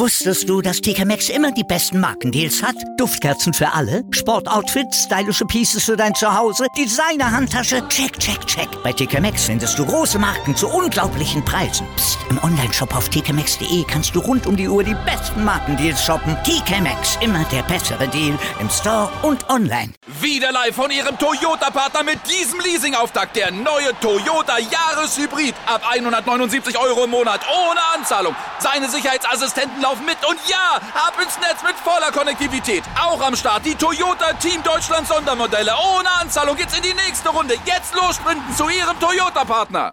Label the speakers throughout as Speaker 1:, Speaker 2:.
Speaker 1: Wusstest du, dass TK Maxx immer die besten Markendeals hat? Duftkerzen für alle, Sportoutfits, stylische Pieces für dein Zuhause, Designer-Handtasche, check, check, check. Bei TK Maxx findest du große Marken zu unglaublichen Preisen. Psst. Im Onlineshop auf tkmaxx.de kannst du rund um die Uhr die besten Markendeals shoppen. TK Maxx, immer der bessere Deal im Store und online.
Speaker 2: Wieder live von Ihrem Toyota-Partner mit diesem Leasing-Auftakt. Der neue Toyota Jahreshybrid. Ab 179 € im Monat. Ohne Anzahlung. Seine Sicherheitsassistenten laufen mit. Und ja, ab ins Netz mit voller Konnektivität. Auch am Start die Toyota Team Deutschland Sondermodelle. Ohne Anzahlung geht's in die nächste Runde. Jetzt los sprinten zu Ihrem Toyota-Partner.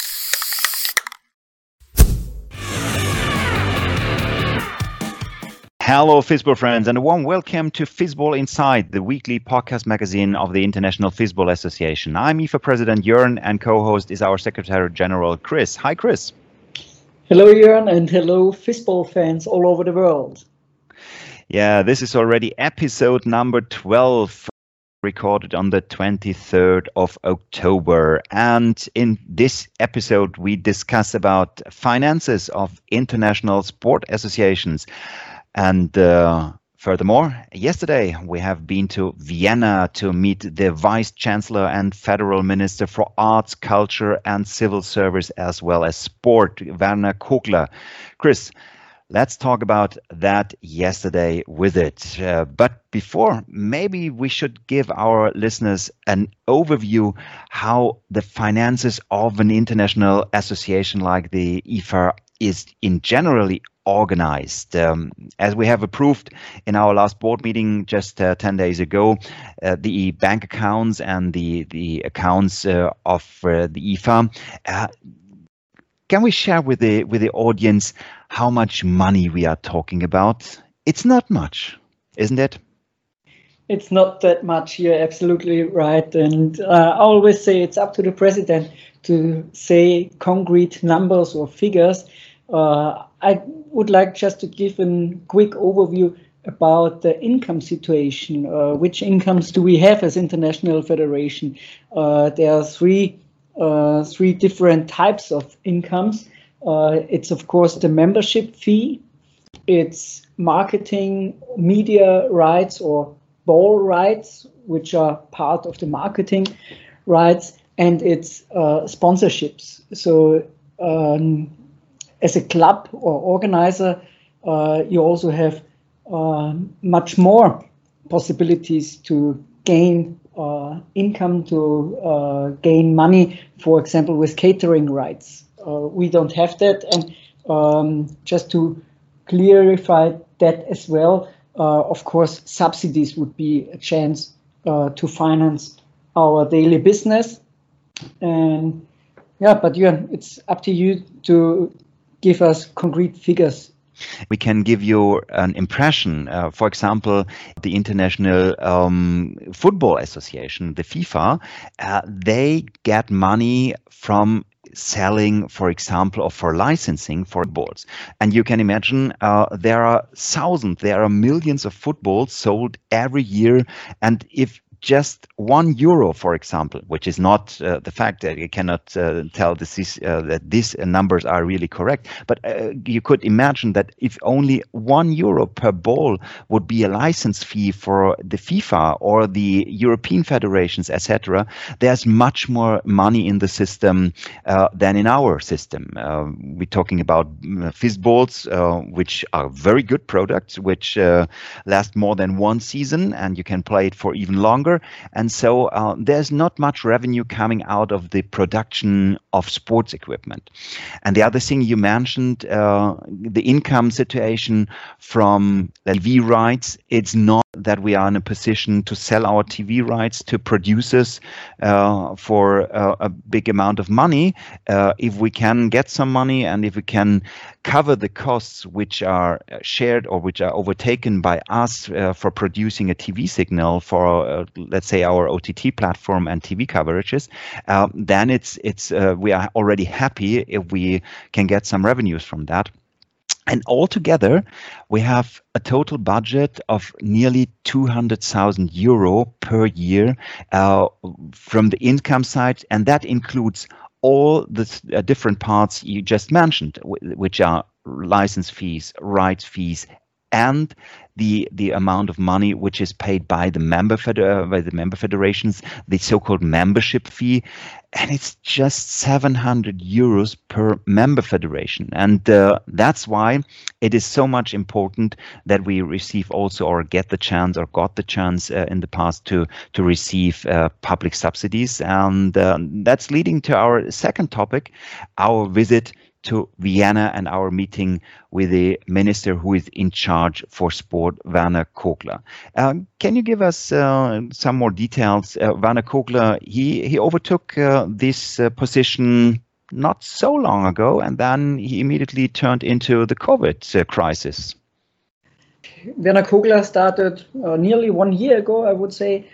Speaker 3: Hello, Fizzball friends, and a warm welcome to Fizzball Inside, the weekly podcast magazine of the International Fizzball Association. I'm IFA President Jörn, and co-host is our Secretary General, Chris. Hi, Chris.
Speaker 4: Hello, Jörn, and hello, Fizzball fans all over the world.
Speaker 3: Yeah, this is already episode number 12, recorded on the 23rd of October. And in this episode, we discuss about finances of international sport associations. And furthermore, yesterday we have been to Vienna to meet the Vice Chancellor and Federal Minister for Arts, Culture and Civil Service, as well as Sport, Werner Kogler. Chris, let's talk about that yesterday with it. But before, maybe we should give our listeners an overview how the finances of an international association like the IFA is in generally organized. As we have approved in our last board meeting just 10 days ago, the bank accounts and the accounts of the IFA. Can we share with the audience how much money we are talking about? It's not much, isn't it?
Speaker 4: It's not that much. You're absolutely right. And I always say it's up to the president to say concrete numbers or figures. I would like just to give a quick overview about the income situation. Which incomes do we have as international federation? There are three different types of incomes. It's of course the membership fee, it's marketing media rights or ball rights, which are part of the marketing rights, and it's sponsorships. So as a club or organizer, you also have much more possibilities to gain income, to gain money, for example, with catering rights. We don't have that. And just to clarify that as well, of course, subsidies would be a chance to finance our daily business. And yeah, but Jörn, it's up to you to give us concrete figures.
Speaker 3: We can give you an impression. For example, the International Football Association, the FIFA, they get money from selling, for example, or for licensing for footballs. And you can imagine there are thousands, there are millions of footballs sold every year. And if just €1, for example, which is not the fact that you cannot tell that these numbers are really correct, but you could imagine that if only €1 per ball would be a license fee for the FIFA or the European federations, etc., there's much more money in the system than in our system. We're talking about fizzballs, which are very good products, which last more than one season, and you can play it for even longer. And so there's not much revenue coming out of the production of sports equipment. And the other thing you mentioned, the income situation from TV rights, it's not that we are in a position to sell our TV rights to producers for a big amount of money. If we can get some money and if we can cover the costs which are shared or which are overtaken by us for producing a TV signal for, let's say, our OTT platform and TV coverages, then we are already happy if we can get some revenues from that. And altogether, we have a total budget of nearly €200,000 per year from the income side, and that includes all the different parts you just mentioned, which are license fees, rights fees, and the amount of money which is paid by the member federations, the so-called membership fee, and it's just 700 euros per member federation. And that's why it is so much important that we receive also, or get the chance, or got the chance in the past to receive public subsidies. And that's leading to our second topic, our visit to Vienna and our meeting with the minister who is in charge for sport, Werner Kogler. Can you give us some more details? Werner Kogler, he overtook this position not so long ago, and then he immediately turned into the COVID crisis.
Speaker 4: Werner Kogler started nearly 1 year ago, I would say,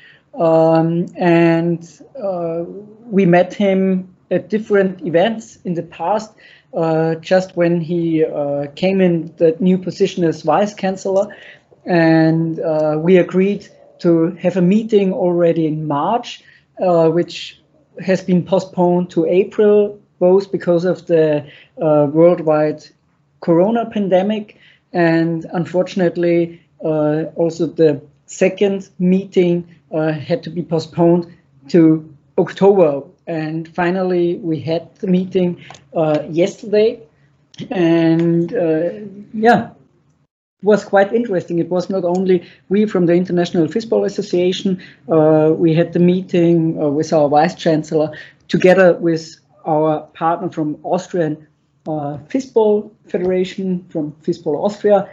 Speaker 4: and we met him at different events in the past. Just when he came in the new position as Vice Chancellor, and we agreed to have a meeting already in March, which has been postponed to April, both because of the worldwide corona pandemic, and unfortunately also the second meeting had to be postponed to October. And finally, we had the meeting yesterday, and yeah, it was quite interesting. It was not only we from the International Fistball Association. We had the meeting with our Vice Chancellor, together with our partner from Austrian Fistball Federation, from Fistball Austria,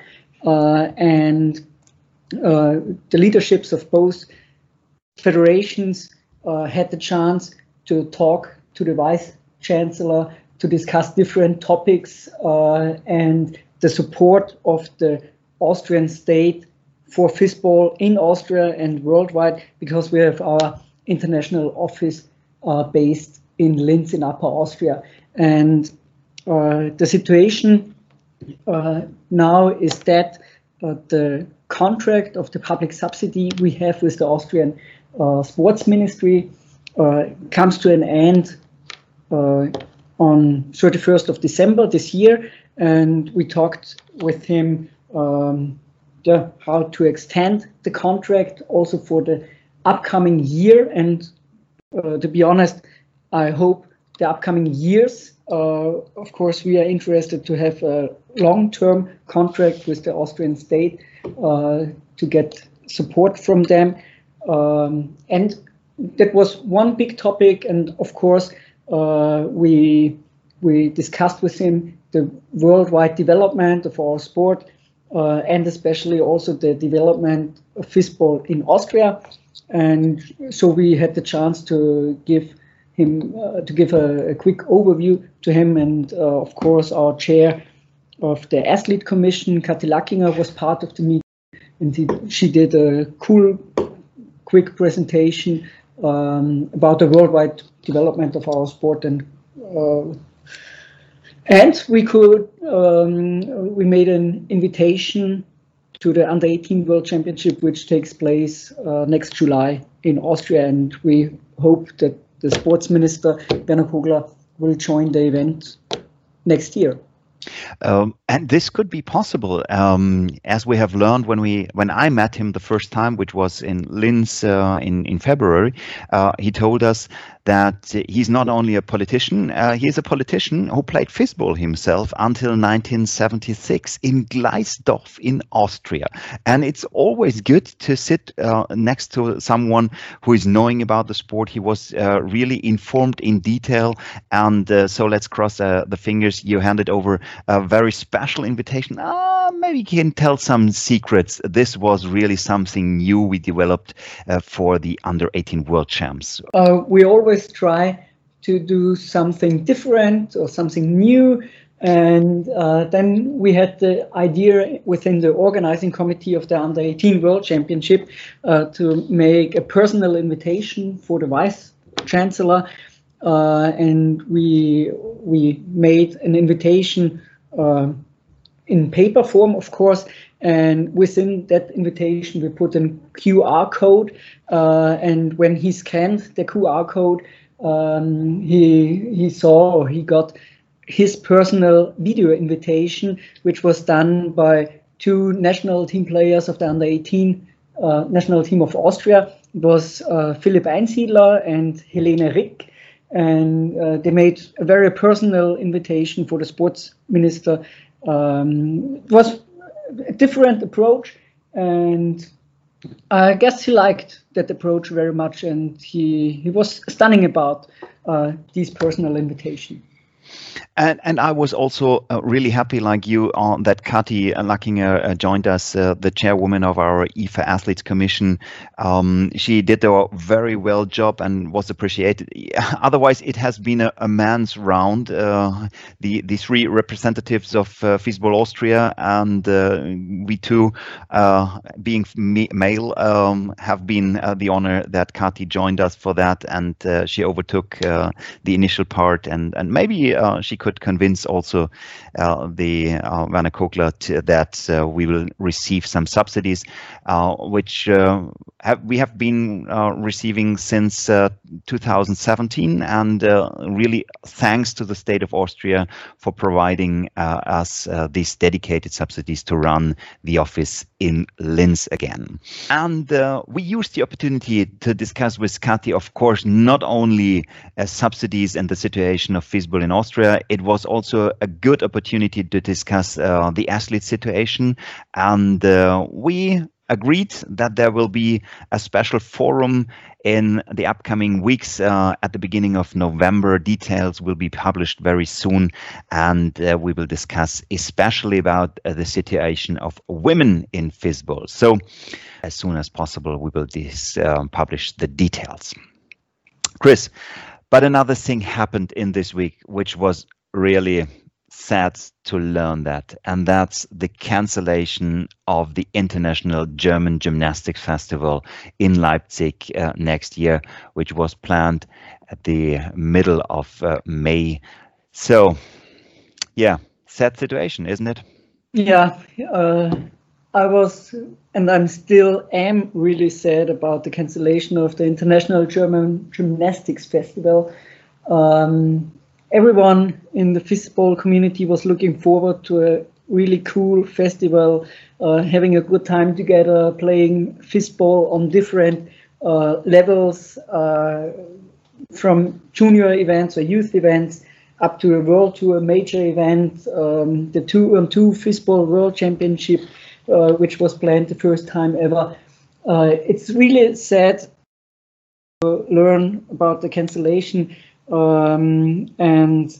Speaker 4: and the leaderships of both federations had the chance to talk to the Vice Chancellor to discuss different topics and the support of the Austrian state for fistball in Austria and worldwide, because we have our international office based in Linz in Upper Austria. And the situation now is that the contract of the public subsidy we have with the Austrian Sports Ministry comes to an end on 31st of December this year, and we talked with him how to extend the contract also for the upcoming year. And to be honest, I hope the upcoming years, of course, we are interested to have a long-term contract with the Austrian state to get support from them. And that was one big topic, and of course we discussed with him the worldwide development of our sport, and especially also the development of fistball in Austria. And so we had the chance to give him a quick overview to him, and of course our chair of the athlete commission, Kati Lackinger, was part of the meeting, and she did a quick presentation about the worldwide development of our sport. And we made an invitation to the Under-18 World Championship, which takes place next July in Austria, and we hope that the sports minister, Werner Kogler, will join the event next year.
Speaker 3: And this could be possible, as we have learned when I met him the first time, which was in Linz in February. He told us that he's not only a politician, he's a politician who played fistball himself until 1976 in Gleisdorf in Austria. And it's always good to sit next to someone who is knowing about the sport. He was really informed in detail. And so let's cross the fingers. You handed over a very special invitation. Maybe you can tell some secrets. This was really something new we developed for the Under-18 World Champs.
Speaker 4: We always try to do something different or something new. And then we had the idea within the organizing committee of the Under-18 World Championship to make a personal invitation for the Vice Chancellor. And we made an invitation in paper form, of course, and within that invitation we put a QR code, and when he scanned the QR code, he got his personal video invitation, which was done by 2 national team players of the under-18 national team of Austria. It was Philipp Einsiedler and Helene Rick, and they made a very personal invitation for the sports minister. It was a different approach, and I guess he liked that approach very much, and he was stunning about these personal invitation.
Speaker 3: And I was also really happy, like you, that Kati Lackinger joined us, the chairwoman of our IFA Athletes Commission. She did a very well job and was appreciated. Otherwise, it has been a man's round. The 3 representatives of FISBOL Austria and we 2, being male, have been the honor that Kati joined us for that, and she overtook the initial part, and maybe she could convince also the Werner Kogler that we will receive some subsidies, which we have been receiving since 2017, and really thanks to the state of Austria for providing us these dedicated subsidies to run the office in Linz again. And we used the opportunity to discuss with Kati, of course, not only subsidies and the situation of FISBOL in Austria. It was also a good opportunity to discuss the athlete situation, and we agreed that there will be a special forum in the upcoming weeks. At the beginning of November, details will be published very soon, and we will discuss especially about the situation of women in FISBOL. So as soon as possible, we will publish the details. Chris, but another thing happened in this week, which was really sad to learn that, and that's the cancellation of the International German Gymnastics Festival in Leipzig next year, which was planned at the middle of May. So, yeah, sad situation, isn't it?
Speaker 4: Yeah, I was, and I'm still am really sad about the cancellation of the International German Gymnastics Festival. Everyone in the FISBOL community was looking forward to a really cool festival, having a good time together, playing FISBOL on different levels, from junior events or youth events up to a World Tour major event, the 2-on-2 FISBOL World Championship, which was planned the first time ever. It's really sad to learn about the cancellation. And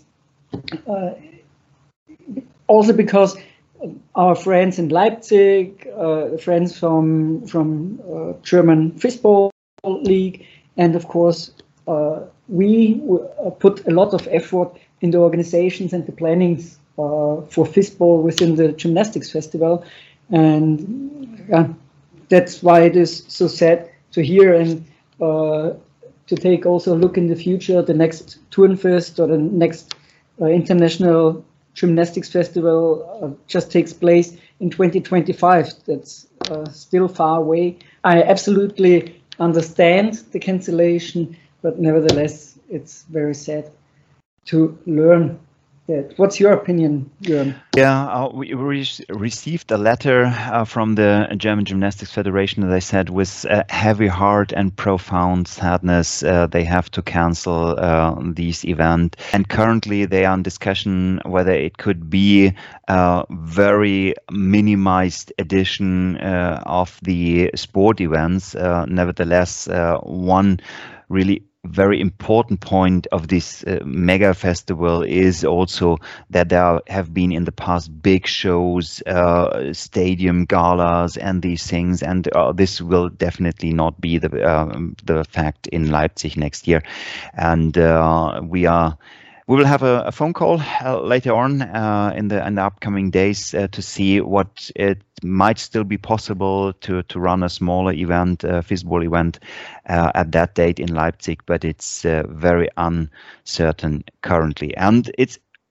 Speaker 4: also because our friends in Leipzig, friends from German FISBOL League, and of course we put a lot of effort in the organizations and the plannings for FISBOL within the Gymnastics Festival, and that's why it is so sad to hear, and to take also a look in the future. The next Turnfest or the next International Gymnastics Festival just takes place in 2025. That's still far away. I absolutely understand the cancellation, but nevertheless, it's very sad to learn that. What's your opinion, Jörn?
Speaker 3: Yeah, we received a letter from the German Gymnastics Federation, as I said, with a heavy heart and profound sadness. They have to cancel this event. And currently they are in discussion whether it could be a very minimized edition of the sport events. Nevertheless, one really very important point of this mega festival is also that there have been in the past big shows, stadium galas and these things, and this will definitely not be the fact in Leipzig next year. And we will have a phone call later on in the upcoming days to see what it might still be possible to run a smaller event, FISBOL event, at that date in Leipzig, but it's very uncertain currently. And it's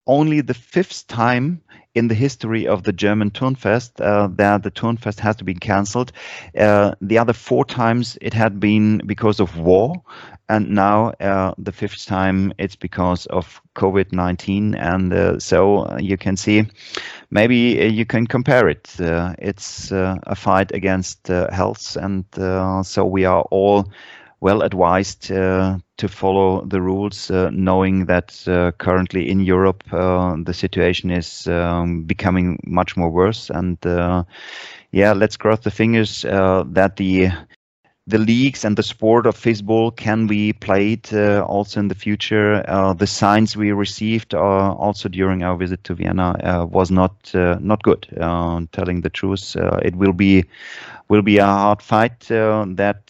Speaker 3: only the 5th time in the history of the German Turnfest that the Turnfest has to be cancelled. The other 4 times it had been because of war, and now the 5th time it's because of COVID-19. And so you can see, maybe you can compare it. It's a fight against health, and so we are all well advised to follow the rules, knowing that currently in Europe the situation is becoming much more worse. And let's cross the fingers that the leagues and the sport of Fistball can be played also in the future. The signs we received also during our visit to Vienna was not good. Telling the truth, it will be a hard fight that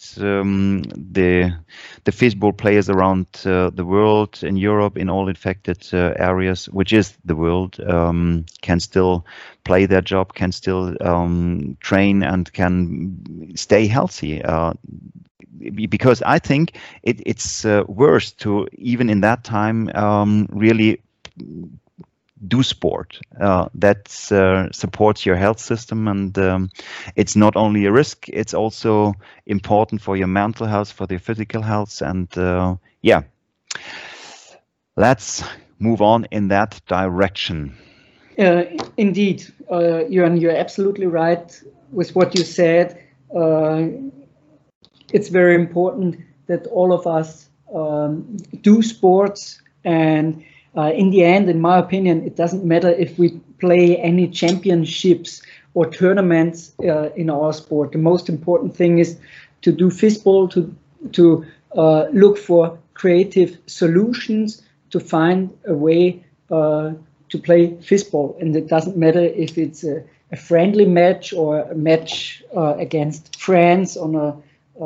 Speaker 3: the Fistball players around the world, in Europe, in all infected areas, which is the world, can still play their job, can still train, and can stay healthy. Because I think it's worse to, even in that time, really do sport that supports your health system, and it's not only a risk, it's also important for your mental health, for your physical health. And let's move on in that direction.
Speaker 4: Indeed, Jörn, you're absolutely right with what you said. It's very important that all of us do sports, and in the end, in my opinion, it doesn't matter if we play any championships or tournaments in our sport. The most important thing is to do Fistball, to look for creative solutions, to find a way to play Fistball. And it doesn't matter if it's a friendly match or a match against friends on a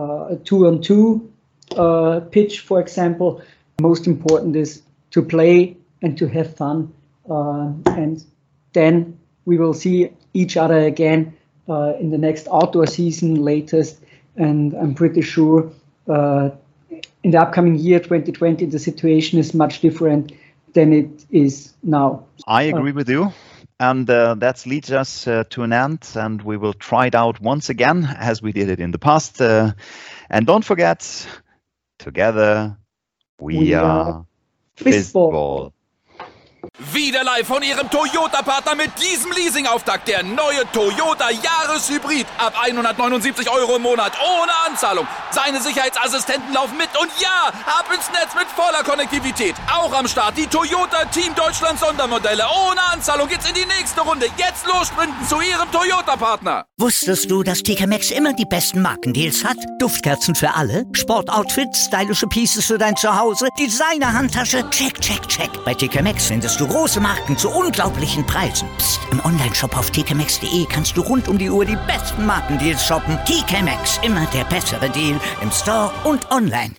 Speaker 4: 2-on-2 pitch, for example. Most important is to play and to have fun, and then we will see each other again in the next outdoor season latest. And I'm pretty sure in the upcoming year 2020 the situation is much different than it is now.
Speaker 3: I agree with you. And that leads us to an end, and we will try it out once again as we did it in the past. And don't forget, together we are Fistball.
Speaker 2: Wieder live von Ihrem Toyota-Partner mit diesem Leasing-Auftakt. Der neue Toyota Jahreshybrid. Ab 179 € im Monat. Ohne Anzahlung. Seine Sicherheitsassistenten laufen mit. Und ja, ab ins Netz mit voller Konnektivität. Auch am Start die Toyota Team Deutschland Sondermodelle. Ohne Anzahlung geht's in die nächste Runde. Jetzt los sprinten zu Ihrem Toyota-Partner.
Speaker 1: Wusstest du, dass TK Maxx immer die besten Markendeals hat? Duftkerzen für alle, Sportoutfits, stylische Pieces für dein Zuhause, Designer-Handtasche, check, check, check. Bei TK Maxx findest du große Marken zu unglaublichen Preisen. Psst. Im Onlineshop auf tkmaxx.de kannst du rund um die Uhr die besten Markendeals shoppen. TK Maxx, immer der bessere Deal im Store und online.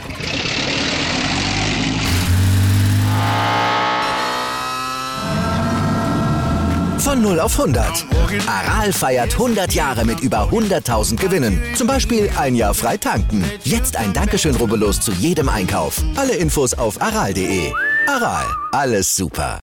Speaker 5: Von 0 auf 100. Aral feiert 100 Jahre mit über 100.000 Gewinnen. Zum Beispiel ein Jahr frei tanken. Jetzt ein Dankeschön, rubbellos zu jedem Einkauf. Alle Infos auf aral.de. Aral, alles super.